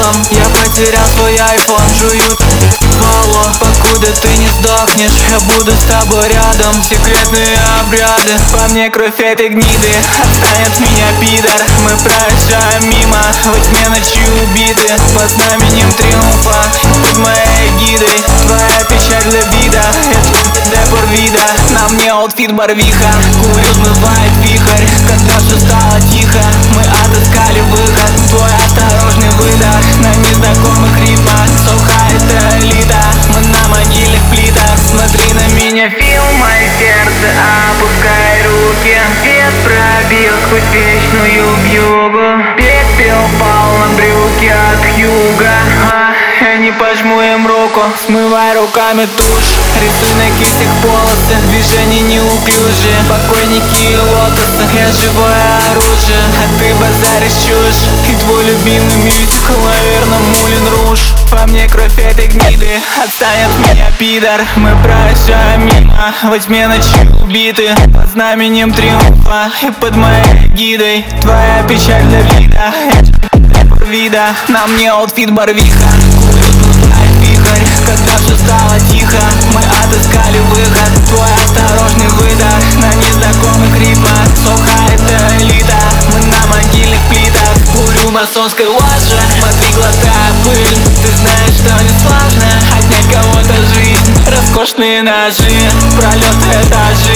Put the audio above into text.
телом. Я потерял свой айфон, жую вало. Покуда ты не сдохнешь, я буду с тобой рядом. Секретные обряды, по мне кровь этой гниды. Отстань от меня, пидор, мы проезжаем мимо. Во тьме ночи убиты, под знаменем триумфа. Под моей гидой, твоя печаль для вида. Это депор вида, на мне аутфит барвиха. Курю смывает вихрь, когда все стало тихо. Мы отыскали выход, твой осторожный выдох на незнакомых ритмах. Сухая элита, мы на могильных плитах. Смотри на меня, фил мое сердце, опускай руки. Свет пробил сквозь вечную вьюгу. Пепел пал на брюки от юга. Я не пожму им руку, смывай руками тушь. Рисуй на кистях полосы, движения неуклюжие. Покойники и лотосы, я живое оружие. А ты базаришь чушь, и твой любимый мюзикл, наверное, Мулен Руж. По мне кровь этой гниды, отстань от меня, пидор. Мы проезжаем мимо, во тьме ночи убиты. Под знаменем триумфа и под моей гидой. Твоя печаль для вида, на мне аутфит барвиха. Вихрь, когда все стало тихо, мы отыскали выход. Твой осторожный выдох на незнакомых ритмах. Сухая элита, мы на могильных плитах. Курю в масонской ложе, смотри, глотая пыль. Ты знаешь, что не сложно отнять кого-то жизнь. Роскошные ножи, пролеты этажи.